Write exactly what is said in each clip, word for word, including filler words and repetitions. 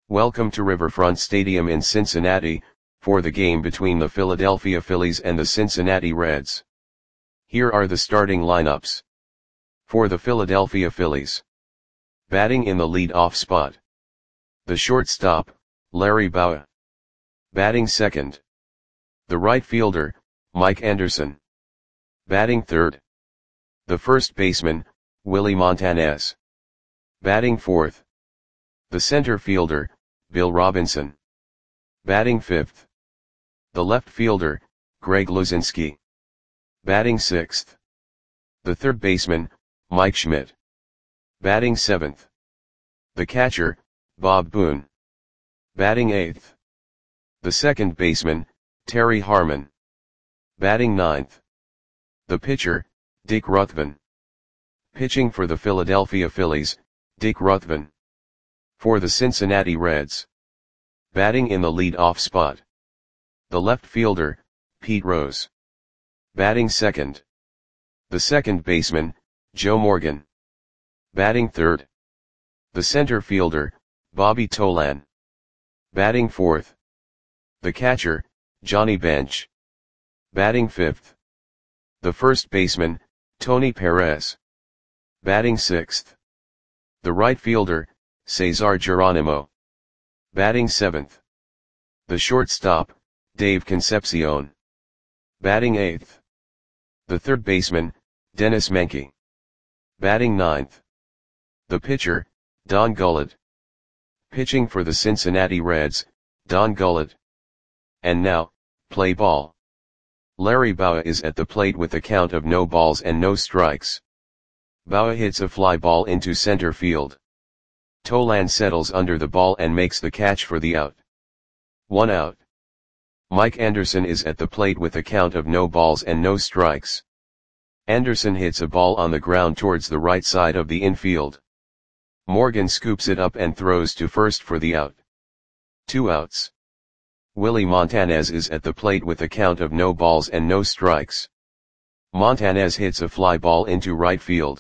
Welcome to Riverfront Stadium in Cincinnati, for the game between the Philadelphia Phillies and the Cincinnati Reds. Here are the starting lineups. For the Philadelphia Phillies. Batting in the lead-off spot. The shortstop, Larry Bowa. Batting second. The right fielder, Mike Anderson. Batting third. The first baseman, Willie Montanez. Batting fourth. The center fielder, Bill Robinson. Batting fifth. The left fielder, Greg Luzinski. Batting sixth. The third baseman, Mike Schmidt. Batting seventh. The catcher, Bob Boone. Batting eighth. The second baseman, Terry Harmon. Batting ninth. The pitcher, Dick Ruthven. Pitching for the Philadelphia Phillies, Dick Ruthven. For the Cincinnati Reds. Batting in the lead-off spot. The left fielder, Pete Rose. Batting second. The second baseman, Joe Morgan. Batting third. The center fielder, Bobby Tolan. Batting fourth. The catcher, Johnny Bench. Batting fifth. The first baseman, Tony Perez. Batting sixth. The right fielder, Cesar Geronimo. Batting seventh. The shortstop, Dave Concepcion. Batting eighth. The third baseman, Dennis Menke. Batting ninth. The pitcher, Don Gullett. Pitching for the Cincinnati Reds, Don Gullett. And now, play ball. Larry Bowa is at the plate with a count of no balls and no strikes. Bowa hits a fly ball into center field. Tolan settles under the ball and makes the catch for the out. One out. Mike Anderson is at the plate with a count of no balls and no strikes. Anderson hits a ball on the ground towards the right side of the infield. Morgan scoops it up and throws to first for the out. Two outs. Willie Montanez is at the plate with a count of no balls and no strikes. Montanez hits a fly ball into right field.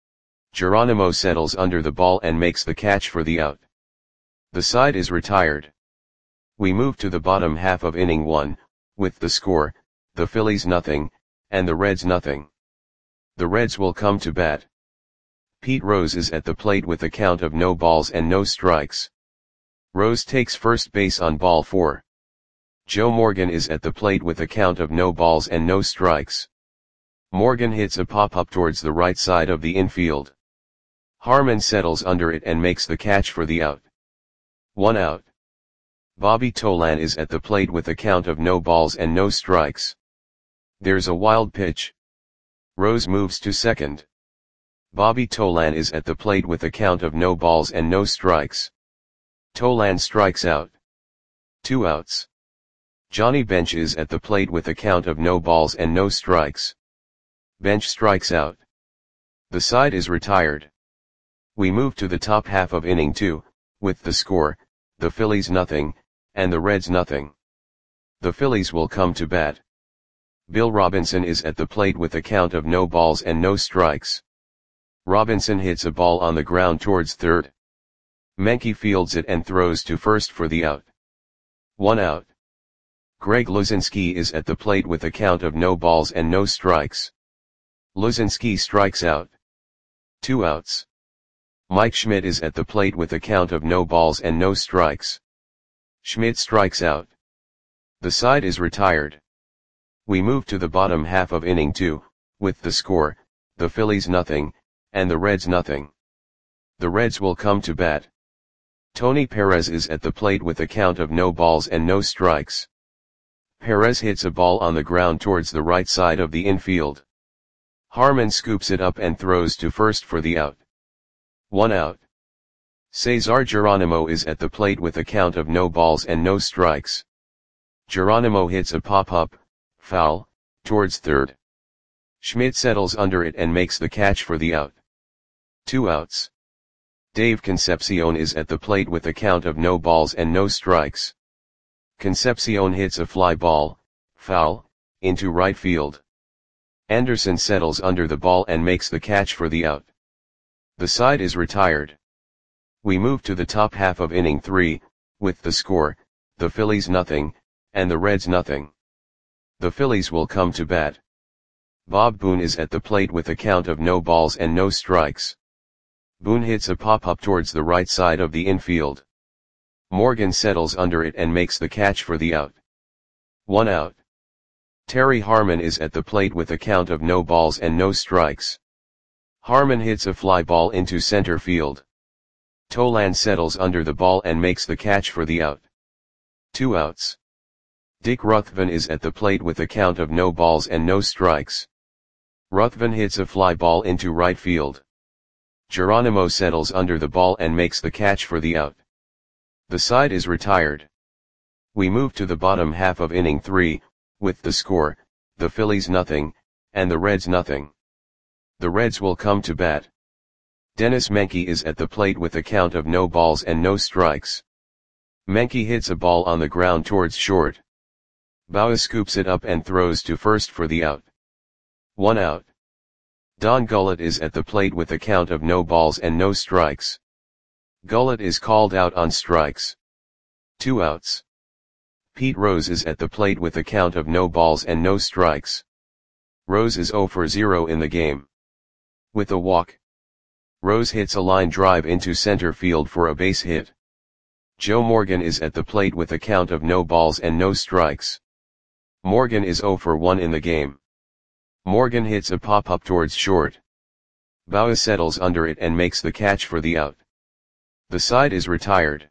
Geronimo settles under the ball and makes the catch for the out. The side is retired. We move to the bottom half of inning one, with the score, the Phillies nothing, and the Reds nothing. The Reds will come to bat. Pete Rose is at the plate with a count of no balls and no strikes. Rose takes first base on ball four. Joe Morgan is at the plate with a count of no balls and no strikes. Morgan hits a pop-up towards the right side of the infield. Harmon settles under it and makes the catch for the out. One out. Bobby Tolan is at the plate with a count of no balls and no strikes. There's a wild pitch. Rose moves to second. Bobby Tolan is at the plate with a count of no balls and no strikes. Tolan strikes out. Two outs. Johnny Bench is at the plate with a count of no balls and no strikes. Bench strikes out. The side is retired. We move to the top half of inning two, with the score, the Phillies nothing, and the Reds nothing. The Phillies will come to bat. Bill Robinson is at the plate with a count of no balls and no strikes. Robinson hits a ball on the ground towards third. Menke fields it and throws to first for the out. One out. Greg Luzinski is at the plate with a count of no balls and no strikes. Luzinski strikes out. Two outs. Mike Schmidt is at the plate with a count of no balls and no strikes. Schmidt strikes out. The side is retired. We move to the bottom half of inning two, with the score, the Phillies nothing, and the Reds nothing. The Reds will come to bat. Tony Perez is at the plate with a count of no balls and no strikes. Perez hits a ball on the ground towards the right side of the infield. Harmon scoops it up and throws to first for the out. One out. Cesar Geronimo is at the plate with a count of no balls and no strikes. Geronimo hits a pop-up, foul, towards third. Schmidt settles under it and makes the catch for the out. Two outs. Dave Concepcion is at the plate with a count of no balls and no strikes. Concepcion hits a fly ball, foul, into right field. Anderson settles under the ball and makes the catch for the out. The side is retired. We move to the top half of inning three, with the score, the Phillies nothing, and the Reds nothing. The Phillies will come to bat. Bob Boone is at the plate with a count of no balls and no strikes. Boone hits a pop-up towards the right side of the infield. Morgan settles under it and makes the catch for the out. One out. Terry Harmon is at the plate with a count of no balls and no strikes. Harmon hits a fly ball into center field. Tolan settles under the ball and makes the catch for the out. Two outs. Dick Ruthven is at the plate with a count of no balls and no strikes. Ruthven hits a fly ball into right field. Geronimo settles under the ball and makes the catch for the out. The side is retired. We move to the bottom half of inning three, with the score, the Phillies nothing, and the Reds nothing. The Reds will come to bat. Dennis Menke is at the plate with a count of no balls and no strikes. Menke hits a ball on the ground towards short. Bauer scoops it up and throws to first for the out. One out. Don Gullett is at the plate with a count of no balls and no strikes. Gullett is called out on strikes. Two outs. Pete Rose is at the plate with a count of no balls and no strikes. Rose is zero for zero in the game. With a walk, Rose hits a line drive into center field for a base hit. Joe Morgan is at the plate with a count of no balls and no strikes. Morgan is zero for one in the game. Morgan hits a pop-up towards short. Bauer settles under it and makes the catch for the out. The side is retired.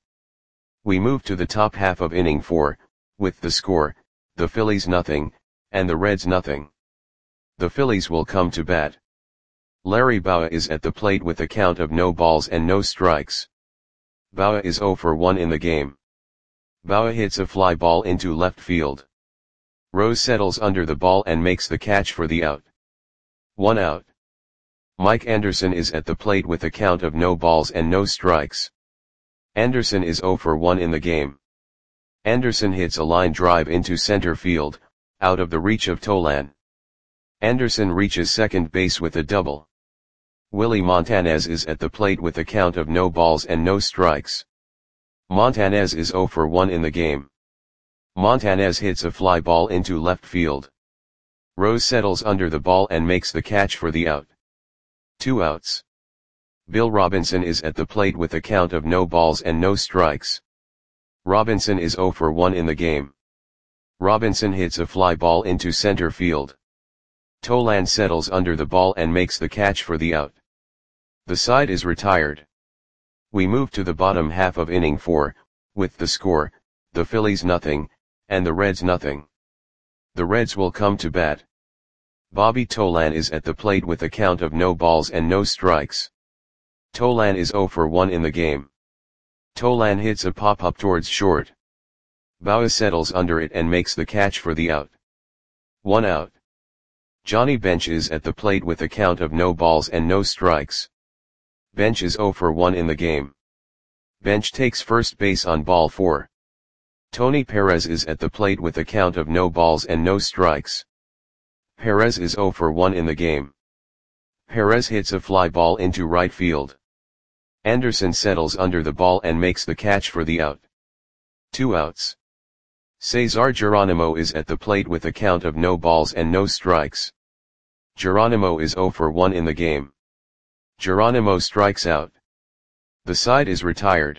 We move to the top half of inning four, with the score, the Phillies nothing, and the Reds nothing. The Phillies will come to bat. Larry Bauer is at the plate with a count of no balls and no strikes. Bauer is zero for one in the game. Bauer hits a fly ball into left field. Rose settles under the ball and makes the catch for the out. One out. Mike Anderson is at the plate with a count of no balls and no strikes. Anderson is zero for one in the game. Anderson hits a line drive into center field, out of the reach of Tolan. Anderson reaches second base with a double. Willie Montanez is at the plate with a count of no balls and no strikes. Montanez is zero for one in the game. Montanez hits a fly ball into left field. Rose settles under the ball and makes the catch for the out. Two outs. Bill Robinson is at the plate with a count of no balls and no strikes. Robinson is zero for one in the game. Robinson hits a fly ball into center field. Tolan settles under the ball and makes the catch for the out. The side is retired. We move to the bottom half of inning four, with the score, the Phillies nothing, and the Reds nothing. The Reds will come to bat. Bobby Tolan is at the plate with a count of no balls and no strikes. Tolan is zero for one in the game. Tolan hits a pop-up towards short. Bauer settles under it and makes the catch for the out. One out. Johnny Bench is at the plate with a count of no balls and no strikes. Bench is zero for one in the game. Bench takes first base on ball four. Tony Perez is at the plate with a count of no balls and no strikes. Perez is zero for one in the game. Perez hits a fly ball into right field. Anderson settles under the ball and makes the catch for the out. Two outs. Cesar Geronimo is at the plate with a count of no balls and no strikes. Geronimo is zero for one in the game. Geronimo strikes out. The side is retired.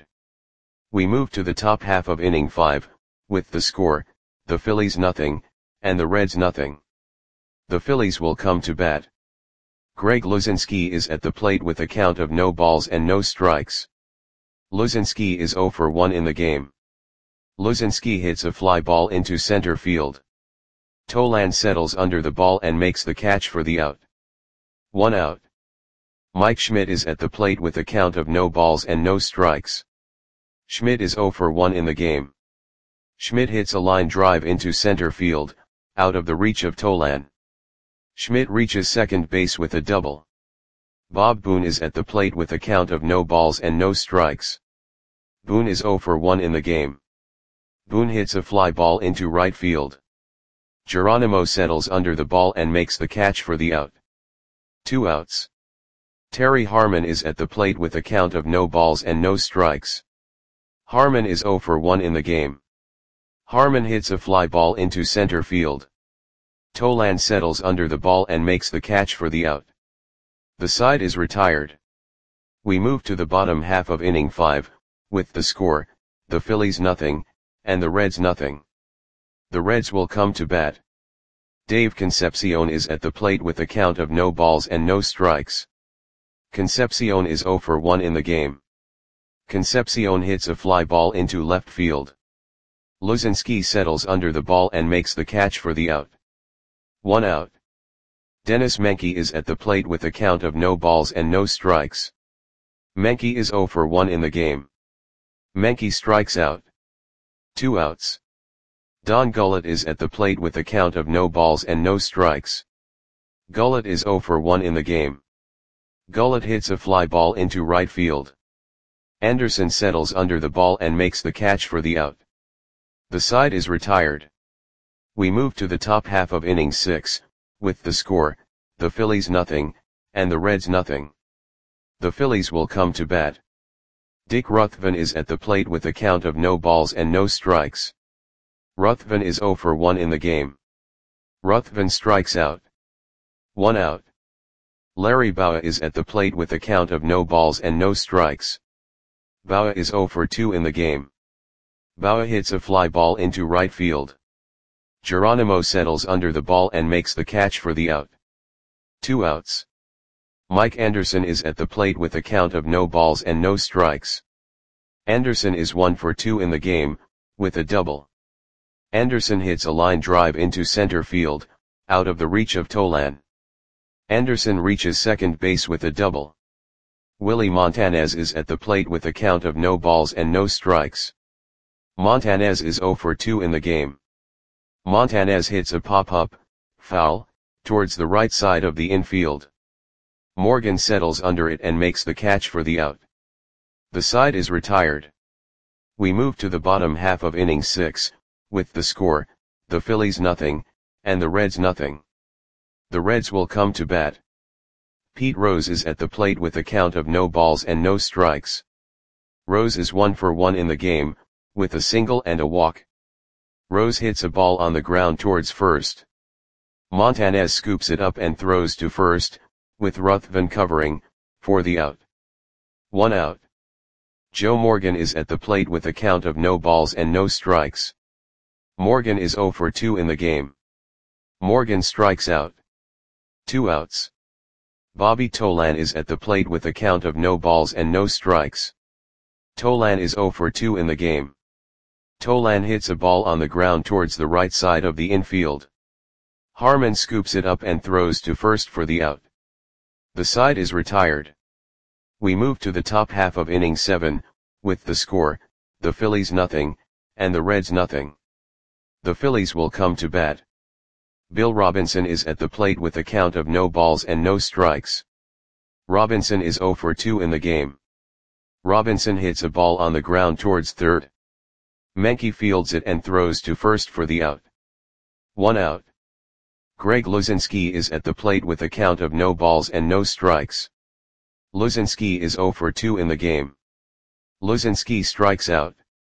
We move to the top half of inning five, with the score, the Phillies nothing, and the Reds nothing. The Phillies will come to bat. Greg Luzinski is at the plate with a count of no balls and no strikes. Luzinski is zero for one in the game. Luzinski hits a fly ball into center field. Tolan settles under the ball and makes the catch for the out. One out. Mike Schmidt is at the plate with a count of no balls and no strikes. Schmidt is zero for one in the game. Schmidt hits a line drive into center field, out of the reach of Tolan. Schmidt reaches second base with a double. Bob Boone is at the plate with a count of no balls and no strikes. Boone is zero for one in the game. Boone hits a fly ball into right field. Geronimo settles under the ball and makes the catch for the out. Two outs. Terry Harmon is at the plate with a count of no balls and no strikes. Harmon is zero for one in the game. Harmon hits a fly ball into center field. Tolan settles under the ball and makes the catch for the out. The side is retired. We move to the bottom half of inning five, with the score, the Phillies nothing, and the Reds nothing. The Reds will come to bat. Dave Concepcion is at the plate with a count of no balls and no strikes. Concepcion is zero for one in the game. Concepcion hits a fly ball into left field. Luzinski settles under the ball and makes the catch for the out. One out. Dennis Menke is at the plate with a count of no balls and no strikes. Menke is zero for one in the game. Menke strikes out. Two outs. Don Gullett is at the plate with a count of no balls and no strikes. Gullett is zero for one in the game. Gullett hits a fly ball into right field. Anderson settles under the ball and makes the catch for the out. The side is retired. We move to the top half of inning six, with the score, the Phillies nothing, and the Reds nothing. The Phillies will come to bat. Dick Ruthven is at the plate with a count of no balls and no strikes. Ruthven is zero for one in the game. Ruthven strikes out. One out. Larry Bowa is at the plate with a count of no balls and no strikes. Bowa is zero for two in the game. Bowa hits a fly ball into right field. Geronimo settles under the ball and makes the catch for the out. Two outs. Mike Anderson is at the plate with a count of no balls and no strikes. Anderson is one for two in the game, with a double. Anderson hits a line drive into center field, out of the reach of Tolan. Anderson reaches second base with a double. Willie Montanez is at the plate with a count of no balls and no strikes. Montanez is zero for two in the game. Montanez hits a pop-up, foul, towards the right side of the infield. Morgan settles under it and makes the catch for the out. The side is retired. We move to the bottom half of inning six, with the score, the Phillies nothing, and the Reds nothing. The Reds will come to bat. Pete Rose is at the plate with a count of no balls and no strikes. Rose is one for one in the game, with a single and a walk. Rose hits a ball on the ground towards first. Montanez scoops it up and throws to first, with Ruthven covering, for the out. One out. Joe Morgan is at the plate with a count of no balls and no strikes. Morgan is zero for two in the game. Morgan strikes out. Two outs. Bobby Tolan is at the plate with a count of no balls and no strikes. Tolan is zero for two in the game. Tolan hits a ball on the ground towards the right side of the infield. Harmon scoops it up and throws to first for the out. The side is retired. We move to the top half of inning seven, with the score, the Phillies nothing, and the Reds nothing. The Phillies will come to bat. Bill Robinson is at the plate with a count of no balls and no strikes. Robinson is zero for two in the game. Robinson hits a ball on the ground towards third. Menke fields it and throws to first for the out. One out. Greg Luzinski is at the plate with a count of no balls and no strikes. Luzinski is zero for two in the game. Luzinski strikes out.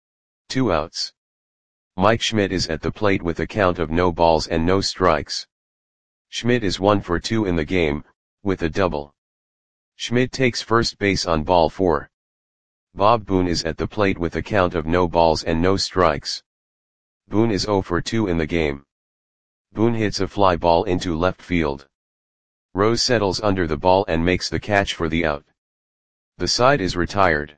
Two outs. Mike Schmidt is at the plate with a count of no balls and no strikes. Schmidt is one for two in the game, with a double. Schmidt takes first base on ball four. Bob Boone is at the plate with a count of no balls and no strikes. Boone is zero for two in the game. Boone hits a fly ball into left field. Rose settles under the ball and makes the catch for the out. The side is retired.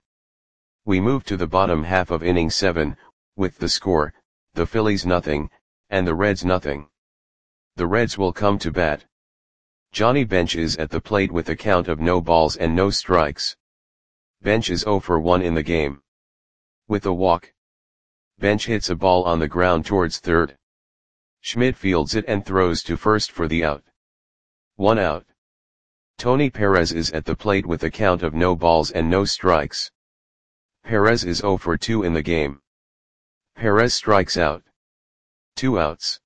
We move to the bottom half of inning seven, with the score, the Phillies nothing, and the Reds nothing. The Reds will come to bat. Johnny Bench is at the plate with a count of no balls and no strikes. Bench is zero for one in the game. With a walk. Bench hits a ball on the ground towards third. Schmidt fields it and throws to first for the out. One out. Tony Perez is at the plate with a count of no balls and no strikes. Perez is zero for two in the game. Perez strikes out. Two outs.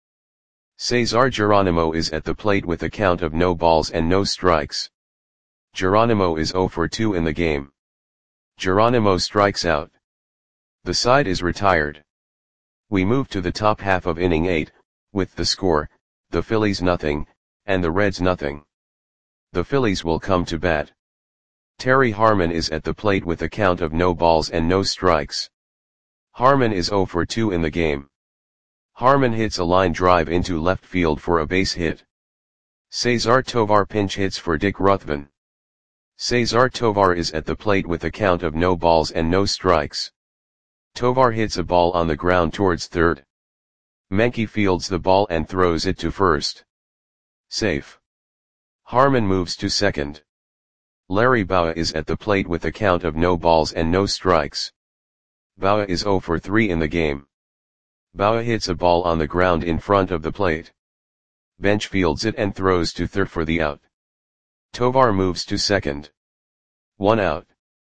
Cesar Geronimo is at the plate with a count of no balls and no strikes. Geronimo is zero for two in the game. Geronimo strikes out. The side is retired. We move to the top half of inning eight, with the score, the Phillies nothing, and the Reds nothing. The Phillies will come to bat. Terry Harmon is at the plate with a count of no balls and no strikes. Harmon is oh for two in the game. Harmon hits a line drive into left field for a base hit. Cesar Tovar pinch hits for Dick Ruthven. Cesar Tovar is at the plate with a count of no balls and no strikes. Tovar hits a ball on the ground towards third. Menke fields the ball and throws it to first. Safe. Harmon moves to second. Larry Bowa is at the plate with a count of no balls and no strikes. Bowa is oh for three in the game. Bowa hits a ball on the ground in front of the plate. Bench fields it and throws to third for the out. Tovar moves to second. One out.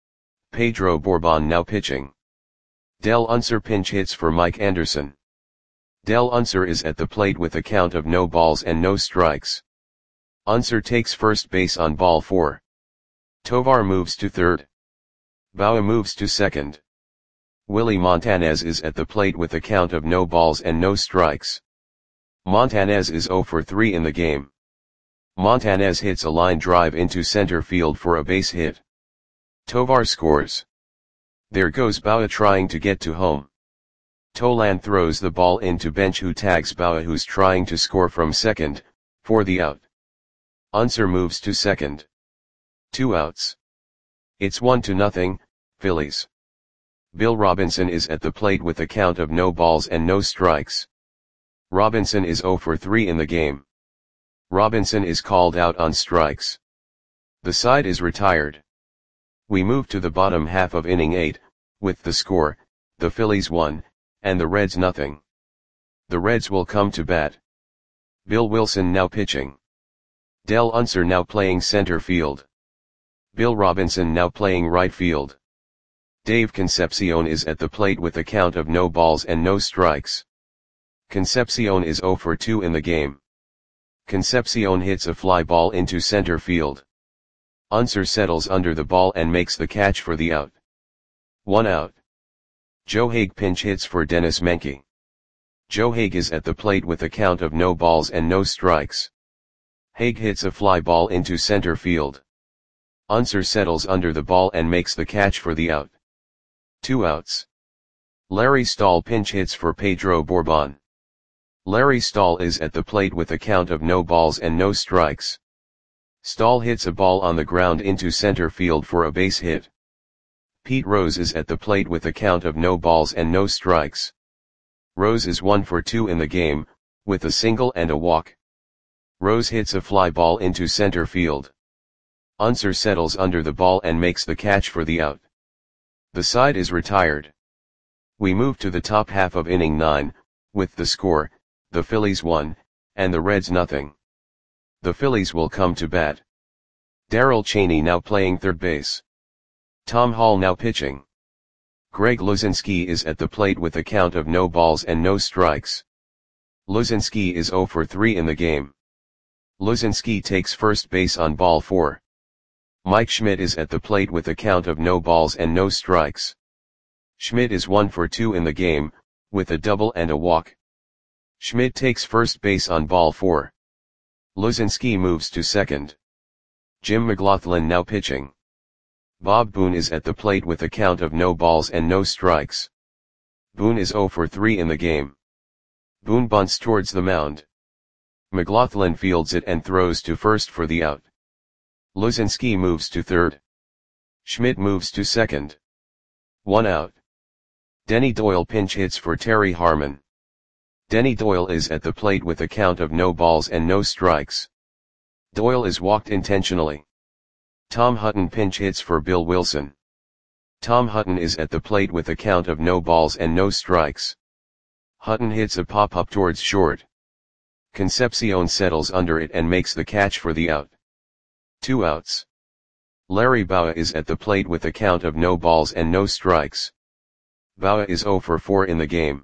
Pedro Bourbon now pitching. Del Unser pinch hits for Mike Anderson. Del Unser is at the plate with a count of no balls and no strikes. Unser takes first base on ball four. Tovar moves to third. Bowa moves to second. Willie Montanez is at the plate with a count of no balls and no strikes. Montanez is oh for three in the game. Montanez hits a line drive into center field for a base hit. Tovar scores. There goes Bowa trying to get to home. Tolan throws the ball into bench who tags Bowa who's trying to score from second, for the out. Unser moves to second. Two outs. It's one to nothing, Phillies. Bill Robinson is at the plate with a count of no balls and no strikes. Robinson is oh for three in the game. Robinson is called out on strikes. The side is retired. We move to the bottom half of inning eight, with the score, the Phillies one, and the Reds nothing. The Reds will come to bat. Bill Wilson now pitching. Del Unser now playing center field. Bill Robinson now playing right field. Dave Concepcion is at the plate with a count of no balls and no strikes. Concepcion is oh for two in the game. Concepcion hits a fly ball into center field. Unser settles under the ball and makes the catch for the out. One out. Joe Hague pinch hits for Dennis Menke. Joe Hague is at the plate with a count of no balls and no strikes. Hague hits a fly ball into center field. Unser settles under the ball and makes the catch for the out. Two outs. Larry Stahl pinch hits for Pedro Bourbon. Larry Stahl is at the plate with a count of no balls and no strikes. Stahl hits a ball on the ground into center field for a base hit. Pete Rose is at the plate with a count of no balls and no strikes. Rose is one for two in the game, with a single and a walk. Rose hits a fly ball into center field. Unser settles under the ball and makes the catch for the out. The side is retired. We move to the top half of inning nine, with the score, the Phillies one, and the Reds nothing. The Phillies will come to bat. Darrell Chaney now playing third base. Tom Hall now pitching. Greg Luzinski is at the plate with a count of no balls and no strikes. Luzinski is oh for three in the game. Luzinski takes first base on ball four. Mike Schmidt is at the plate with a count of no balls and no strikes. Schmidt is one for two in the game, with a double and a walk. Schmidt takes first base on ball four. Luzinski moves to second. Jim McLaughlin now pitching. Bob Boone is at the plate with a count of no balls and no strikes. Boone is oh for three in the game. Boone bunts towards the mound. McLaughlin fields it and throws to first for the out. Luzinski moves to third. Schmidt moves to second. One out. Denny Doyle pinch hits for Terry Harmon. Denny Doyle is at the plate with a count of no balls and no strikes. Doyle is walked intentionally. Tom Hutton pinch hits for Bill Wilson. Tom Hutton is at the plate with a count of no balls and no strikes. Hutton hits a pop-up towards short. Concepcion settles under it and makes the catch for the out. Two outs. Larry Bowa is at the plate with a count of no balls and no strikes. Bowa is oh for four in the game.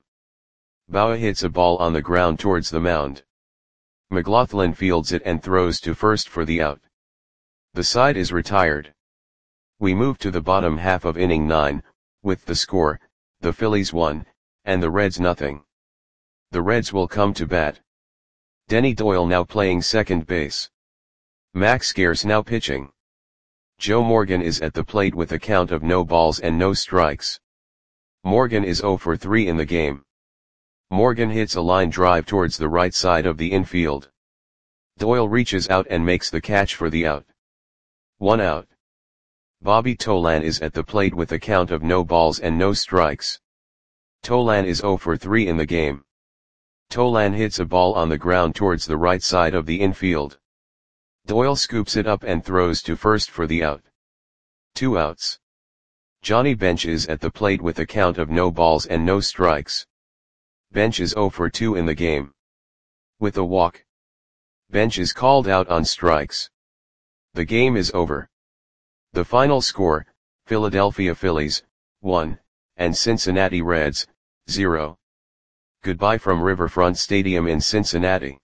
Bowa hits a ball on the ground towards the mound. McLaughlin fields it and throws to first for the out. The side is retired. We move to the bottom half of inning nine, with the score, the Phillies one, and the Reds nothing. The Reds will come to bat. Denny Doyle now playing second base. Max Scarce now pitching. Joe Morgan is at the plate with a count of no balls and no strikes. Morgan is zero for three in the game. Morgan hits a line drive towards the right side of the infield. Doyle reaches out and makes the catch for the out. One out. Bobby Tolan is at the plate with a count of no balls and no strikes. Tolan is zero for three in the game. Tolan hits a ball on the ground towards the right side of the infield. Doyle scoops it up and throws to first for the out. Two outs. Johnny Bench is at the plate with a count of no balls and no strikes. Bench is zero for two in the game. With a walk. Bench is called out on strikes. The game is over. The final score, Philadelphia Phillies, one, and Cincinnati Reds, zero. Goodbye from Riverfront Stadium in Cincinnati.